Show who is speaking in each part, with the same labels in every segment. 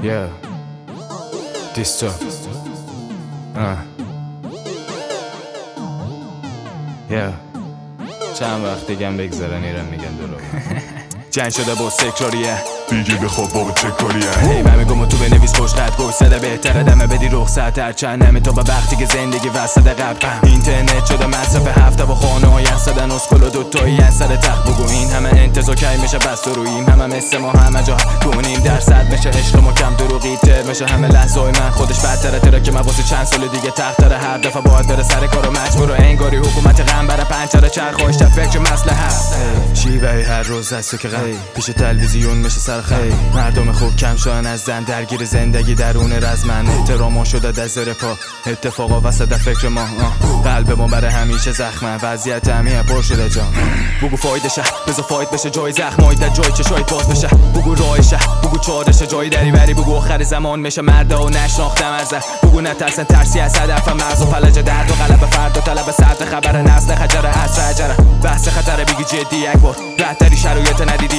Speaker 1: Yeah دیستو چند وقت دیگم بگذارن ایران میگن درو جنگ شده با سکراریه
Speaker 2: دیگه بخواب بابا چه کاریه
Speaker 1: هی من میگم تو بنویس پشت خط گوش زده بهتره دمه بدی رخصت هر چند نمی تا به وقتی که زندگی وسط قبل اینترنت شده مصرف هفته با خانه های انصدن اسکل و دوتایی از سر تخت بگو این همه انتظار کی میشه بس روییم همه مثل ما همه جا 2.5% میشه عشق ما کم دروغی تر میشه همه لحظه های من خودش بدتره تره که من واسه چند سال دیگه تخت داره هر دفعه باید بره سر کار و مجبور و انگاری حکومت غم بره پنچره چرخاش تا فکر مصلحت شیوه هر روز است که پیش تلویزیون میشه سرخم مردم خوب کم شدن از زن درگیر زندگی درون رزمن احترام شده از زیر پا اتفاقا وسط فکر ما قلب ما برای همیشه زخمه وضعیت همیه پر شده جان بگو فایدشه بذار فاید بشه جای زخمای در جای چشای باز بشه بگو راهشه بگو چارشه جای دری بری بگو آخر زمان میشه مردا و نشناختم ارزه بگو نترسن ترسی از هدف مرز و فلج درد و غلب فردا طلب سرد خبر نسل خجر عصر عجره بحث خطر بگی جدی یک بار بهتری شرایط ندیدی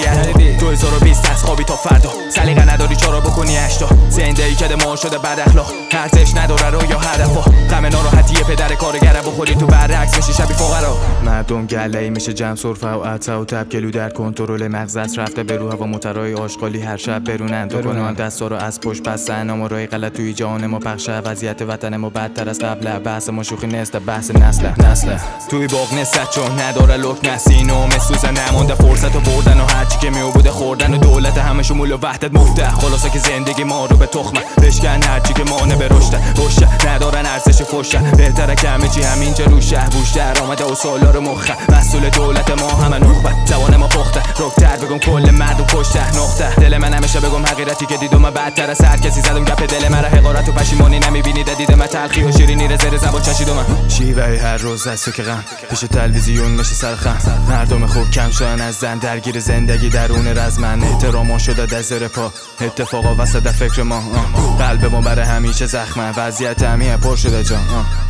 Speaker 1: 2020 از خوابی تا فردا سلیقه نداری چرا بکنی اشتا زندگی کده ما شده بد اخلاق ارزش نداره رو یا هدفا غم ناراحتی پدر کارگره بخوری تو برعکس میشی شبیه فقرا مردم گله میشه جمع سرفه و عطا و تبکلو در کنترل مغزت رفته به روح و مترای آشغالی هر شب برونن تو کنن دستا رو از پشت بستن اما رای غلط توی جهان ما پخشه وضعیت وطن ما بدتر از قبل بحث ما شوخی نیست بحث نسل توی باغ نست چون نداره لک نسین و مسوزه نمونده فرصت و بردن و هرچی که میوبوده خوردن و دولت همه شمول و وحدت مفته خلاصه که زندگی ما رو به تخمه بشکن هرچی که مانه به رشته ندارن ارزش فشه بهتره که همه چی همینجا روشه بوش در آمده و سالار مخه مسئول دولت ما همه نخبه زبان ما پخته رکتر بگم کل مردم کشته نقطه دل من همیشه بگم حقیقتی که دیدم بدتر از هر کسی زدم گپ دل مرا حقارت و پشیمانی نمیبینی دیدم من تلخی و شیرینی رو زیر زبان چشیدم شیوه هر روز است که غم پیش تلویزیون میشه سرخم مردم خوب کم شدن از زن درگیر زندگی درون رزمن احترام شده از زیر پا اتفاقا وسط فکر ما قلب ما برای همیشه زخمه وضعیت همیه پر شده جان